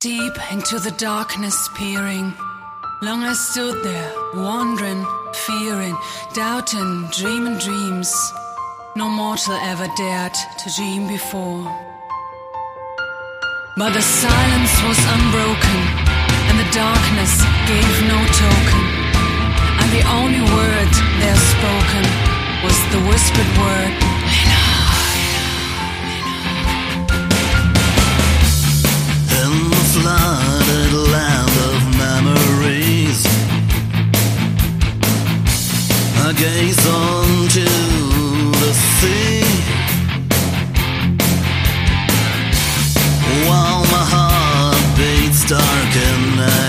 Deep into the darkness peering, long I stood there, wondering, fearing, doubting, dreaming dreams no mortal ever dared to dream before. But the silence was unbroken, and the darkness gave no token, and the only word there spoken was the whispered word, Lena. In the flooded land of memories, I gaze onto the sea, while my heart beats dark and